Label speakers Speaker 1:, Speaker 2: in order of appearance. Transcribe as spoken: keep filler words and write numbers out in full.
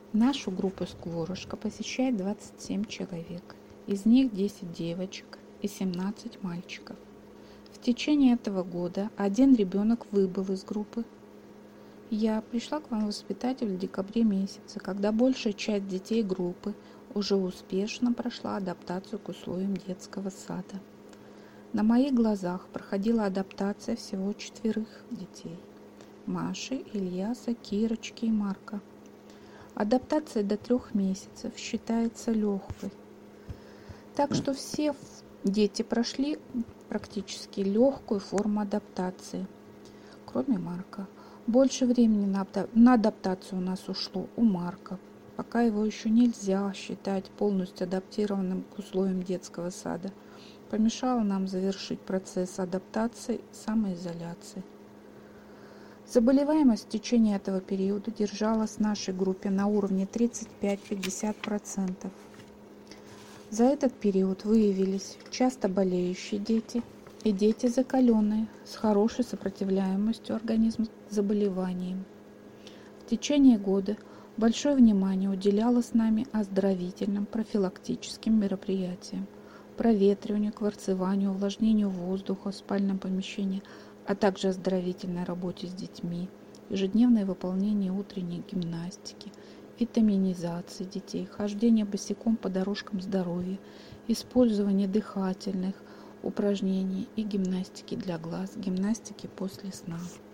Speaker 1: Нашу группу «Скворушка» посещает двадцать семь человек, из них десять девочек и семнадцать мальчиков. В течение этого года один ребенок выбыл из группы. Я пришла к вам воспитатель в декабре месяце, когда большая часть детей группы уже успешно прошла адаптацию к условиям детского сада. На моих глазах проходила адаптация всего четверых детей – Маши, Ильяса, Кирочки и Марка. Адаптация до трех месяцев считается легкой, так что все дети прошли практически легкую форму адаптации, кроме Марка. Больше времени на адаптацию у нас ушло у Марка, пока его еще нельзя считать полностью адаптированным к условиям детского сада. Помешало нам завершить процесс адаптации и самоизоляции. Заболеваемость в течение этого периода держалась в нашей группе на уровне тридцать пять - пятьдесят процентов. За этот период выявились часто болеющие дети и дети закаленные, с хорошей сопротивляемостью организма к заболеваниям. В течение года большое внимание уделялось нами оздоровительным профилактическим мероприятиям, проветриванию, кварцеванию, увлажнению воздуха в спальном помещении, а также оздоровительной работе с детьми, ежедневное выполнение утренней гимнастики, витаминизации детей, хождение босиком по дорожкам здоровья, использование дыхательных упражнений и гимнастики для глаз, гимнастики после сна.